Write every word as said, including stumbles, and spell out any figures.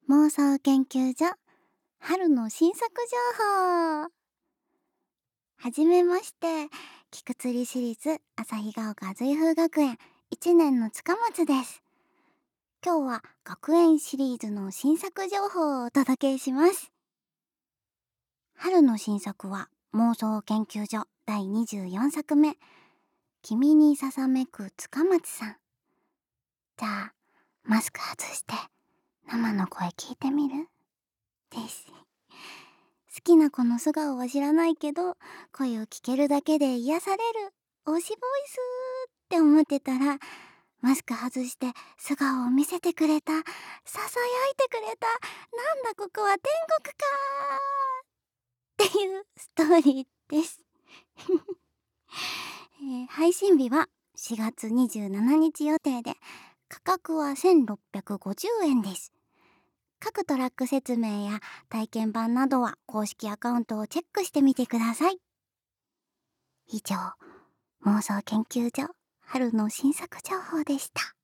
妄想研究所春の新作情報。はじめまして、菊釣り市立旭ヶ丘瑞風学園いちねんの塚松です。今日は学園シリーズの新作情報をお届けします。春の新作は妄想研究所だいにじゅうよんさくめ、君にささめく塚松さん。じゃあマスク外して生の声聞いてみるです。好きな子の素顔は知らないけど、声を聞けるだけで癒される推しボイスって思ってたら、マスク外して素顔を見せてくれた、ささやいてくれた、なんだここは天国かっていうストーリーです、えー配信日はしがつにじゅうしちにち予定で、価格はせんろっぴゃくごじゅうえんです。各トラック説明や体験版などは公式アカウントをチェックしてみてください。以上、妄想研究所春の新作情報でした。